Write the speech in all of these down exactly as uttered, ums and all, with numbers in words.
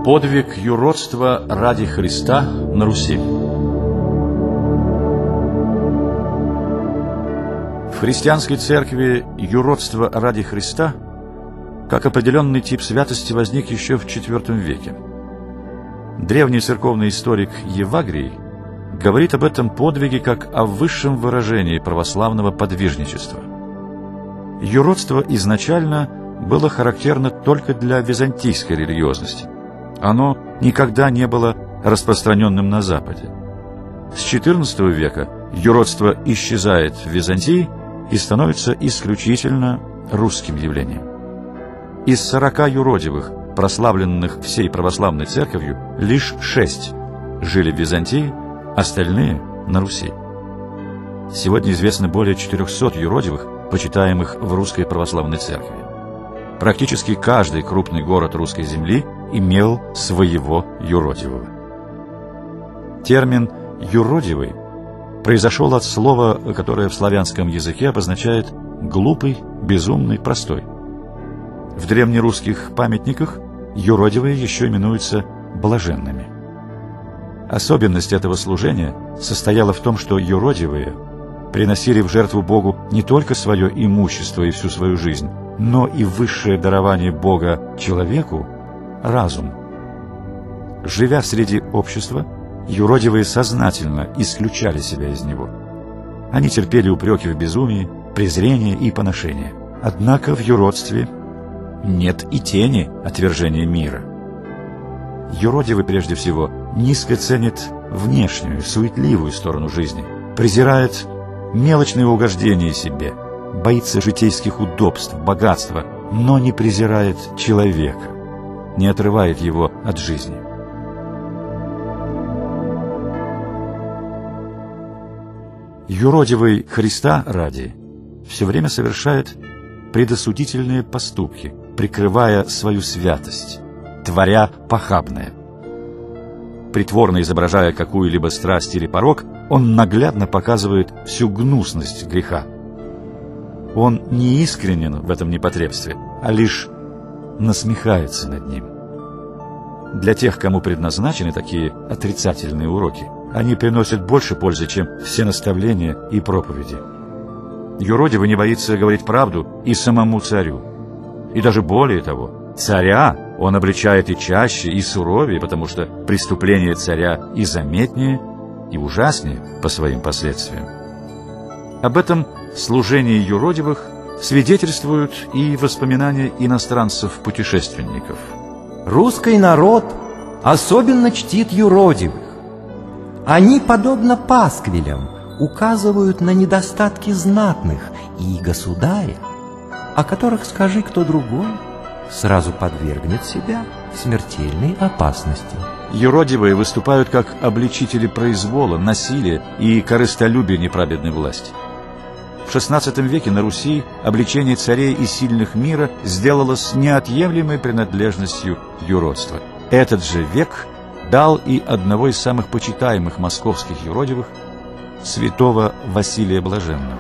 Подвиг юродства ради Христа на Руси. В христианской церкви юродство ради Христа как определенный тип святости возник еще в четвёртом веке. Древний церковный историк Евагрий говорит об этом подвиге как о высшем выражении православного подвижничества. Юродство изначально было характерно только для византийской религиозности. Оно никогда не было распространенным на Западе. С четырнадцатого века юродство исчезает в Византии и становится исключительно русским явлением. Из сорока юродивых, прославленных всей православной церковью, лишь шесть жили в Византии, остальные — на Руси. Сегодня известно более четырехсот юродивых, почитаемых в русской православной церкви. Практически каждый крупный город русской земли имел своего юродивого. Термин «юродивый» произошел от слова, которое в славянском языке обозначает «глупый, безумный, простой». В древнерусских памятниках юродивые еще именуются блаженными. Особенность этого служения состояла в том, что юродивые приносили в жертву Богу не только свое имущество и всю свою жизнь, но и высшее дарование Бога человеку — разум. Живя среди общества, юродивые сознательно исключали себя из него. Они терпели упреки в безумии, презрение и поношение. Однако в юродстве нет и тени отвержения мира. Юродивый прежде всего низко ценит внешнюю, суетливую сторону жизни, презирает мелочные угождения себе, боится житейских удобств, богатства, но не презирает человека, не отрывает его от жизни. Юродивый Христа ради все время совершает предосудительные поступки, прикрывая свою святость, творя похабное. Притворно изображая какую-либо страсть или порок, он наглядно показывает всю гнусность греха. Он не искренен в этом непотребстве, а лишь насмехается над ним. Для тех, кому предназначены такие отрицательные уроки, они приносят больше пользы, чем все наставления и проповеди. Юродивый не боится говорить правду и самому царю. И даже более того, царя он обличает и чаще, и суровее, потому что преступление царя и заметнее, и ужаснее по своим последствиям. Об этом служении юродивых свидетельствуют и воспоминания иностранцев-путешественников. Русский народ особенно чтит юродивых. Они, подобно пасквилям, указывают на недостатки знатных и государя, о которых, скажи кто другой, сразу подвергнет себя смертельной опасности. Юродивые выступают как обличители произвола, насилия и корыстолюбия неправедной власти. В шестнадцатом веке на Руси обличение царей и сильных мира сделалось неотъемлемой принадлежностью юродства. Этот же век дал и одного из самых почитаемых московских юродивых, святого Василия Блаженного.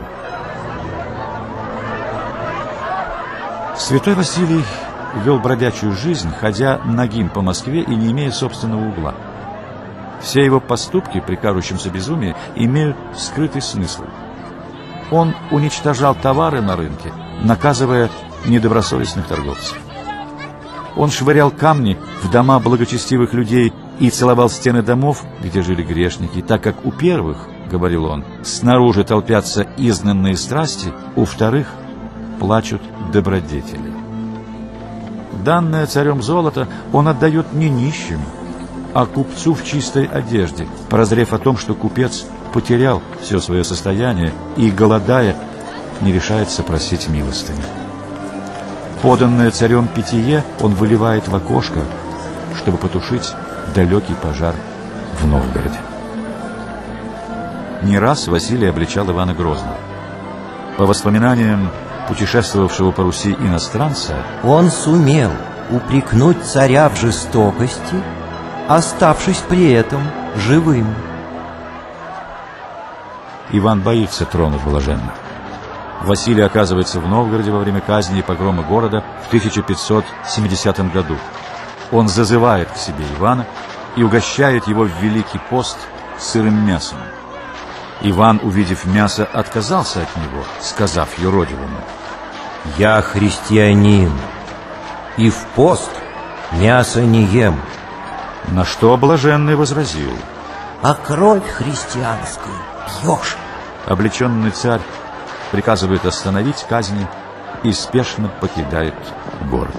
Святой Василий вел бродячую жизнь, ходя нагим по Москве и не имея собственного угла. Все его поступки при кажущемся безумии имеют скрытый смысл. Он уничтожал товары на рынке, наказывая недобросовестных торговцев. Он швырял камни в дома благочестивых людей и целовал стены домов, где жили грешники, так как у первых, говорил он, снаружи толпятся изгнанные страсти, у вторых плачут добродетели. Данное царем золото он отдает не нищим, а купцу в чистой одежде, прозрев о том, что купец потерял все свое состояние и, голодая, не решается просить милостыни. Поданное царем питье он выливает в окошко, чтобы потушить далекий пожар в Новгороде. Не раз Василий обличал Ивана Грозного. По воспоминаниям путешествовавшего по Руси иностранца, он сумел упрекнуть царя в жестокости, оставшись при этом живым. Иван боится тронуть блаженных. Василий оказывается в Новгороде во время казни и погрома города в тысяча пятьсот семидесятом году. Он зазывает к себе Ивана и угощает его в Великий пост сырым мясом. Иван, увидев мясо, отказался от него, сказав юродивому: «Я христианин, и в пост мясо не ем». На что блаженный возразил: «А кровь христианскую пьешь». Облеченный царь приказывает остановить казни и спешно покидает город.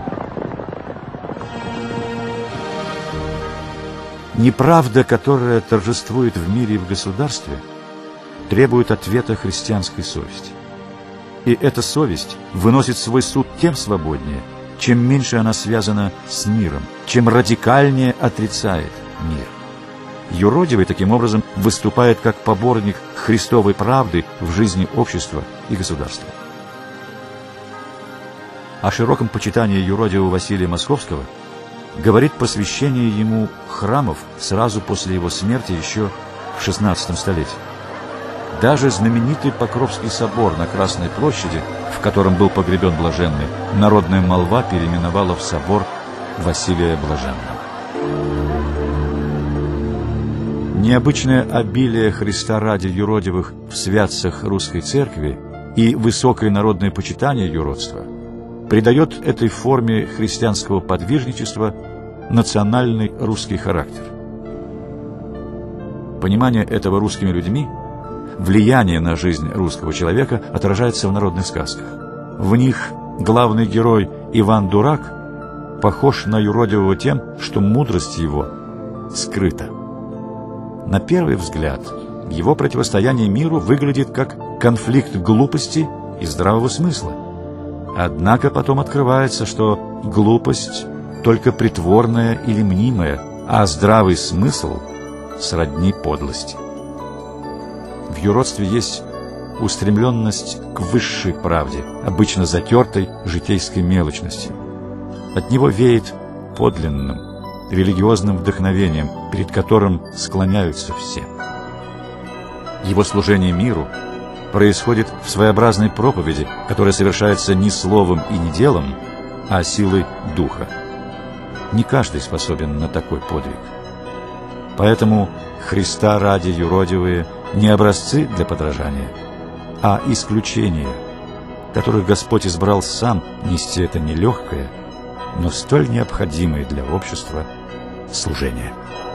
Неправда, которая торжествует в мире и в государстве, требует ответа христианской совести. И эта совесть выносит свой суд тем свободнее, чем меньше она связана с миром, чем радикальнее отрицает мир. Юродивый таким образом выступает как поборник Христовой правды в жизни общества и государства. О широком почитании юродивого Василия Московского говорит посвящение ему храмов сразу после его смерти еще в шестнадцатом столетии. Даже знаменитый Покровский собор на Красной площади, в котором был погребен блаженный, народная молва переименовала в собор Василия Блаженного. Необычное обилие Христа ради юродивых в святцах русской церкви и высокое народное почитание юродства придает этой форме христианского подвижничества национальный русский характер. Понимание этого русскими людьми, влияние на жизнь русского человека отражается в народных сказках. В них главный герой Иван Дурак похож на юродивого тем, что мудрость его скрыта. На первый взгляд, его противостояние миру выглядит как конфликт глупости и здравого смысла. Однако потом открывается, что глупость только притворная или мнимая, а здравый смысл сродни подлости. В юродстве есть устремленность к высшей правде, обычно затертой житейской мелочностью. От него веет подлинным, религиозным вдохновением, перед которым склоняются все. Его служение миру происходит в своеобразной проповеди, которая совершается не словом и не делом, а силой духа. Не каждый способен на такой подвиг. Поэтому Христа ради юродивые не образцы для подражания, а исключения, которых Господь избрал сам нести это нелегкое, но столь необходимое для общества служение.